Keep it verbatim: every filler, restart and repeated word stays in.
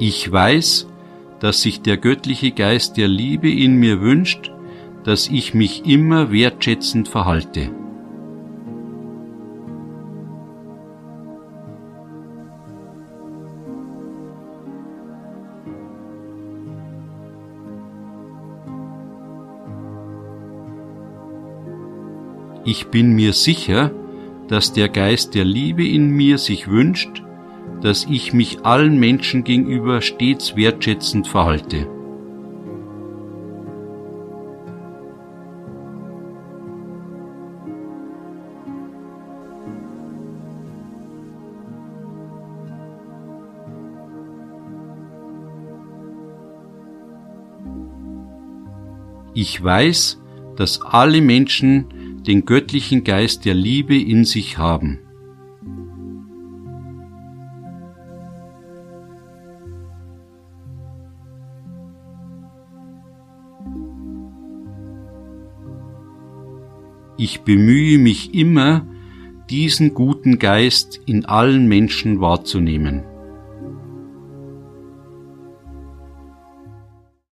Ich weiß, dass sich der göttliche Geist der Liebe in mir wünscht, dass ich mich immer wertschätzend verhalte. Ich bin mir sicher, dass der Geist der Liebe in mir sich wünscht, dass ich mich allen Menschen gegenüber stets wertschätzend verhalte. Ich weiß, dass alle Menschen den göttlichen Geist der Liebe in sich haben. Ich bemühe mich immer, diesen guten Geist in allen Menschen wahrzunehmen.